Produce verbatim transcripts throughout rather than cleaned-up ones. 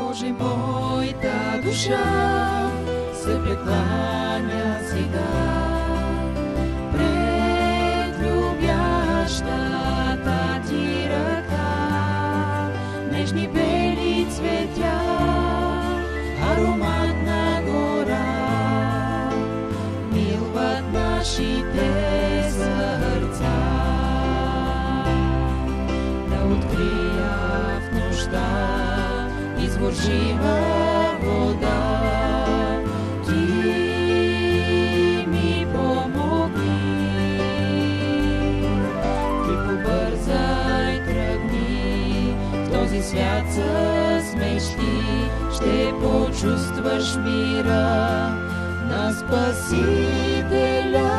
Боже, моята душа се прекланя сега пред любящата ти ръка. Нежни бели цветя, ароматна гора, милват нашите сърца. Да открия в нощта извор жива вода, ти ми помогни. Ти побързай, тръгни в този свят с мечти, ще почувстваш мира на Спасителя.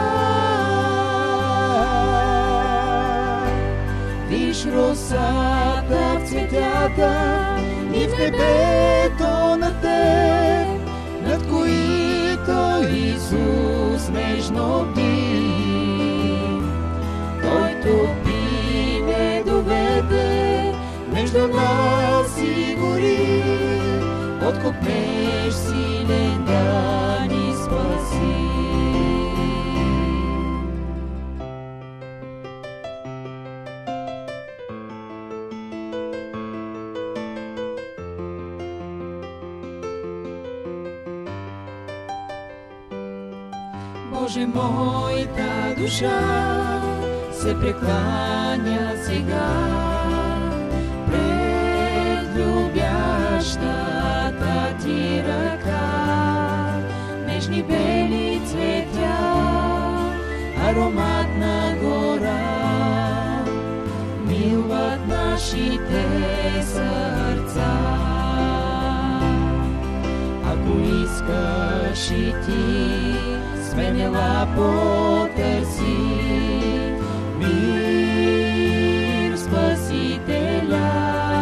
Виж росата в цветята и в небето на теб, над които Исус нежно бди. Той топи ме доведе между нас и гори, откопнеш силен да ни спаси. Боже, моята душа се прекланя сега пред любящата ти ръка. Нежни бели цветя, ароматна гора, милват нашите сърца. Ако искаш и ти, смелела потърси мир в Спасителя.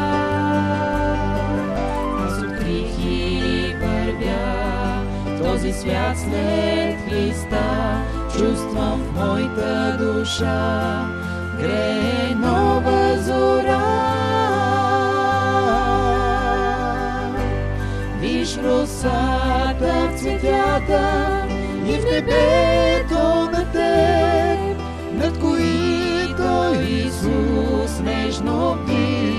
Аз открих и вървя в този свят след Христа. Чувствам в моята душа грее нова зора. Виж росата в цветята и в небето на теб, над които Исус нежно бди.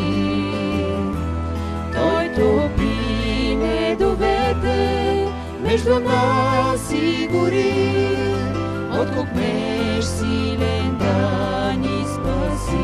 Той топи ме доведе между нас и гори, откопнеш силен да ни спаси.